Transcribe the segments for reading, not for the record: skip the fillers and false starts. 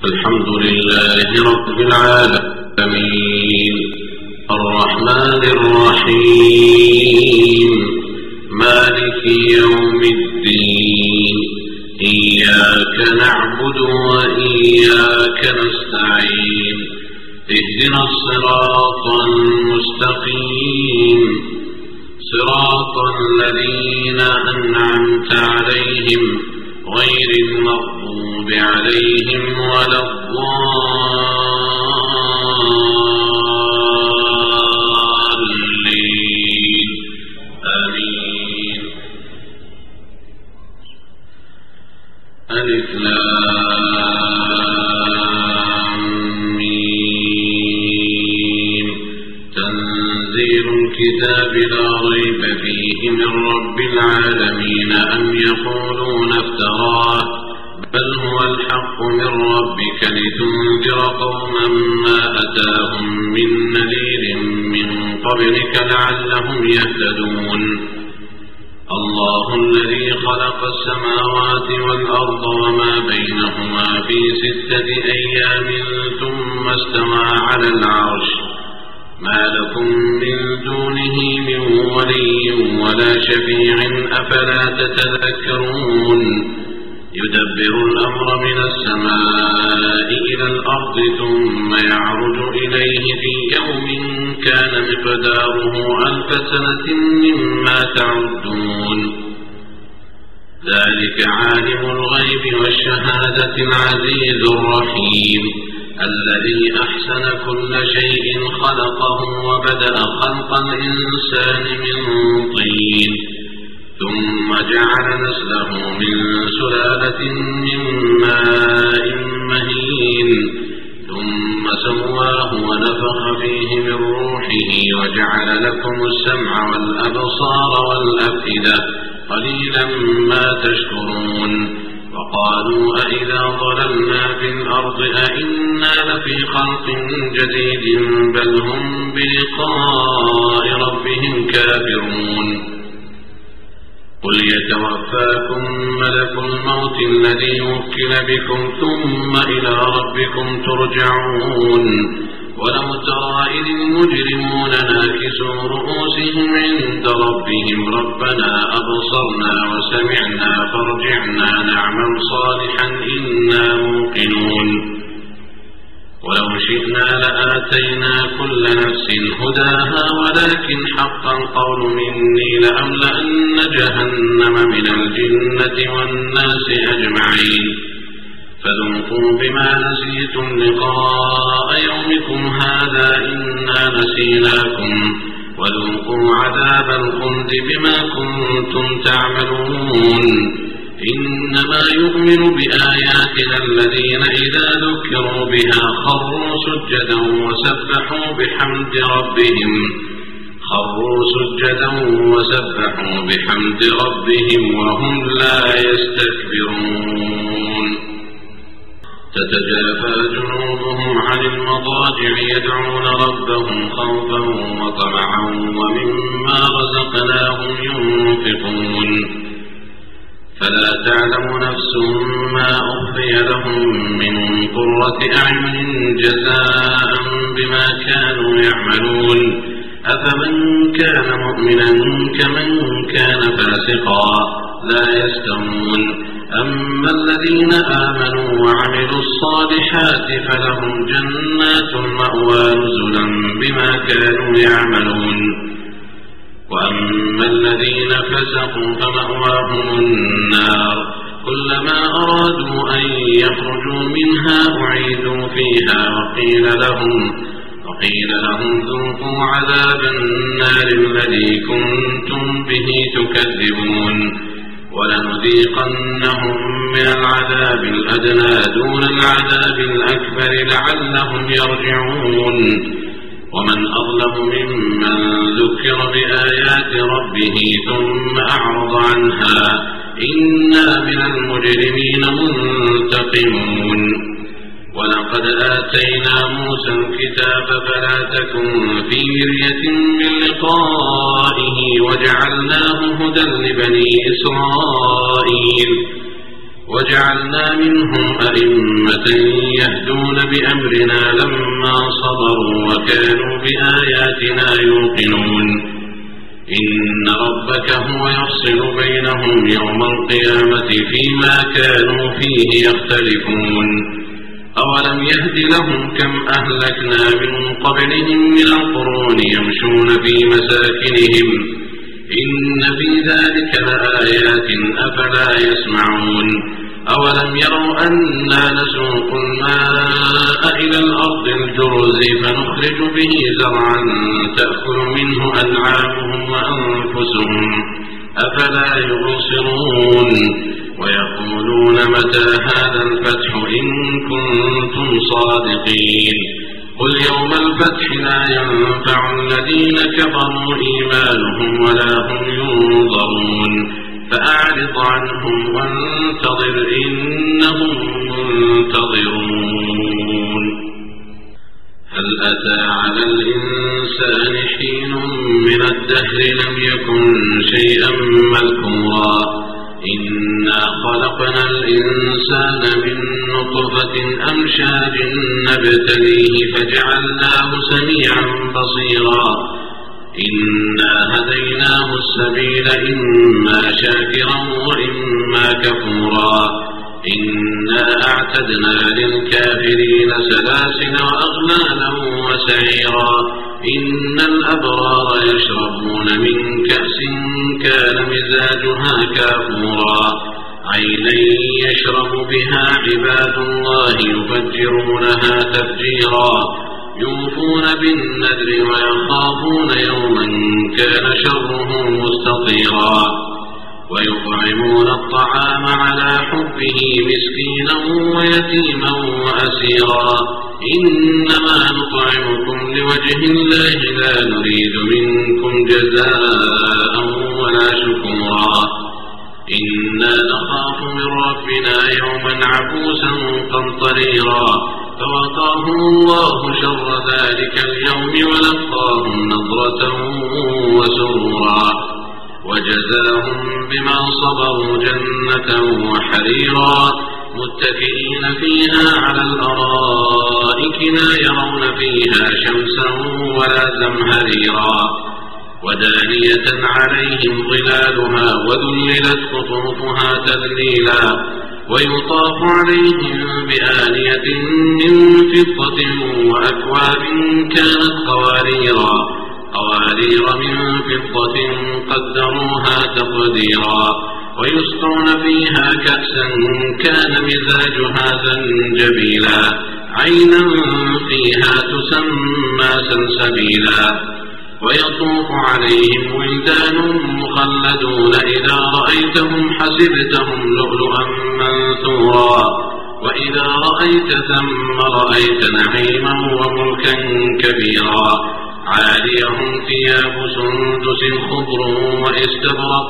الحمد لله رب العالمين الرحمن الرحيم مالك يوم الدين إياك نعبد وإياك نستعين اهدنا الصراط المستقيم صراط الذين أنعمت عليهم غير المغضوب عليهم ولا الضالين آمين. ألف لام ميم تنزيل الكتاب لا ريب فيه من رب العالمين أم يقولون افتراه بل هو الحق من ربك لتنذر قوما ما أتاهم من نذير من قبلك لعلهم يهتدون. الله الذي خلق السماوات والأرض وما بينهما في 6 أيام ثم استوى على العرش ما لكم من دونه من ولي ولا شفيع أفلا تتذكرون. يدبر الأمر من السماء إلى الأرض ثم يعرج إليه في يوم كان مقداره 1000 سنة مما تعدون. ذلك عالم الغيب والشهادة العزيز الرحيم الذي أحسن كل شيء خلقه وبدأ خلق الإنسان من طين ثم جعل نسله من سلالة من ماء مهين ثم سواه ونفخ فيه من روحه وجعل لكم السمع والأبصار والأفئدة قليلا ما تشكرون. وقالوا أئذا ضللنا في الأرض أئنا لفي خلق جديد بل هم بلقاء ربهم كافرون. قل يتوفاكم ملك الموت الذي وكل بكم ثم إلى ربكم ترجعون. ولو ترى إذ المجرمون ناكسوا رؤوسهم عند ربهم ربنا أبصرنا وسمعنا فارجعنا نعمل صالحا إنا موقنون. ولو شئنا لآتينا كل نفس هداها ولكن حق القول مني لأملأن جهنم من الجنة والناس أجمعين. فذوقوا بما نسيتم لقاء يومكم هذا إنا نسيناكم وذوقوا عذاب الخلد بما كنتم تعملون. إنما يؤمن بآياتنا الذين إذا ذكروا بها خروا سجدا وسبحوا بحمد ربهم وهم لا يستكبرون. تتجافى جنوبهم عن المضاجع يدعون ربهم خوفا وطمعا ومما رزقناهم ينفقون. فلا تعلم نفس ما أخفي لهم من قرة أعين جزاء بما كانوا يعملون. أفمن كان مؤمنا كمن كان فاسقا لا يستوون. أما الذين آمنوا وعملوا الصالحات فلهم جنات المأوى نزلا بما كانوا يعملون. وأما الذين فسقوا فمأواهم النار كلما أرادوا أن يخرجوا منها أعيدوا فيها وقيل لهم ذوقوا عذاب النار الذي كنتم به تكذبون. ولنذيقنهم من العذاب الأدنى دون العذاب الأكبر لعلهم يرجعون. ومن أظلم ممن ذكر بآيات ربه ثم أعرض عنها إنا من المجرمين منتقمون. ولقد آتينا موسى الكتاب فلا تكن في مرية من لقائه وجعلناه هدى لبني إسرائيل وجعلنا منهم أئمة يهدون بأمرنا لما صبروا وكانوا بآياتنا يوقنون إن ربك هو يفصل بينهم يوم القيامة فيما كانوا فيه يختلفون أولم يهد لهم كم أهلكنا من قبلهم من القرون يمشون في مساكنهم إن في ذلك لآيات أفلا يسمعون أولم يروا أنا نسوق الماء إلى الأرض الجرز فنخرج به زرعا تأكل منه أنعامهم وأنفسهم أفلا يبصرون ويقولون متى هذا الفتح إن كنتم صادقين قل يوم الفتح لا ينفع الذين كفروا إيمانهم ولا هم ينظرون فأعرض عنهم وانتظر إنهم منتظرون هل أتى على الإنسان حين من الدهر لم يكن شيئا مذكورا إنا خلقنا الإنسان من نطفة أمشاج نبتليه فجعلناه سميعا بصيرا إنا هديناه السبيل إما شاكرا وإما كفورا إنا أعتدنا للكافرين سلاسل وأغلالا وسعيرا إن الأبرار يشربون من كأس كان مزاجها كافورا عينا يشرب بها عباد الله يفجرونها تفجيرا يوفون بالنذر ويخافون يوما كان شره مستطيرا ويطعمون الطعام على حبه مسكينا ويتيما وأسيرا إنما نطعمكم لوجه الله لا نريد منكم جزاء ولا شكورا إنا نخاف من ربنا يوما عبوسا قمطريرا فوقاهم الله شر ذلك اليوم ولقاهم نضرة وسرورا وجزاهم بما صبروا جنة وحريرا متكئين فيها على الأرائك لا يرون فيها شمسا ولا زمهريرا ودانية عليهم ظلالها وذللت قطوفها تذليلا ويطاف عليهم بآنية من فضة وأكواب كانت قوارير من فضة قدروها تقديرا ويسقون فيها كأسا كان مزاجها زنجبيلا عينا فيها تسمى سلسبيلا ويطوف عليهم ولدان مخلدون إذا رأيتهم حسبتهم لؤلؤا منثورا وإذا رأيت ثم رأيت نعيما وملكا كبيرا عاليهم ثياب سندس خضر واستبرق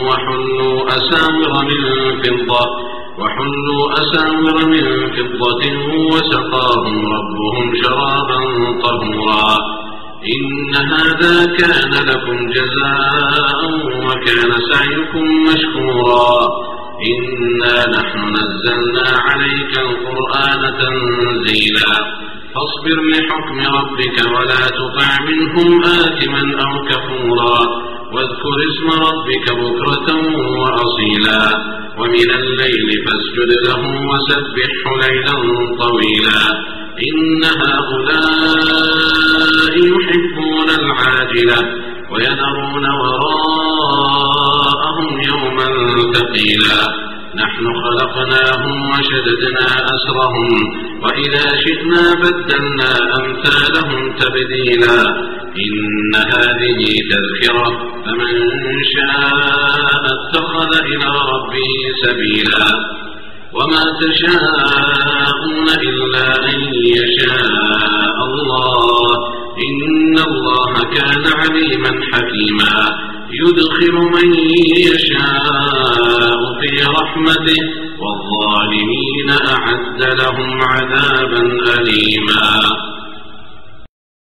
وحلوا أساور من فضة وسقاهم ربهم شرابا طهورا إن هذا كان لكم جزاء وكان سعيكم مشكورا إنا نحن نزلنا عليك القرآن تنزيلا فاصبر لحكم ربك ولا تطع منهم آثما أو كفورا واذكر اسم ربك بكرة وأصيلا ومن الليل فاسجد له وسبحه ليلا طويلا إن هؤلاء يحبون العاجلة ويذرون وراءهم يوما ثقيلا نحن خلقناهم وشددنا أسرهم وإذا شئنا بدلنا أمثالهم تبديلا إن هذه تذكرة فمن شاء اتخذ إلى ربه سبيلا وما تشاءون إلا أن يشاء الله إن الله كان عليما حكيما يدخل من يشاء في رحمته والظالمين أعد لهم عذابا أليما.